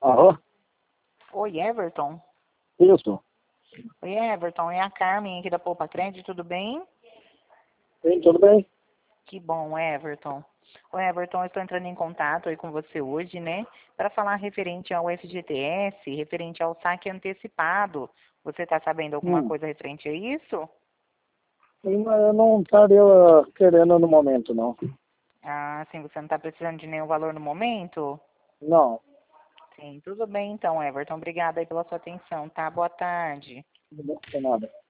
Alô? Oi, Everton. Isso. Oi, Everton. É a Carmen aqui da Poupa Crédito, tudo bem? Sim, tudo bem? Que bom, Everton. Oi, Everton, eu estou entrando em contato aí com você hoje, né? Para falar referente ao FGTS, referente ao saque antecipado. Você está sabendo alguma Hum. coisa referente a isso? Sim, mas eu não estaria querendo no momento, não. Ah, sim, você não está precisando de nenhum valor no momento? Não, Sim, tudo bem então, Everton. Obrigada aí pela sua atenção, tá? Boa tarde. não tem nada.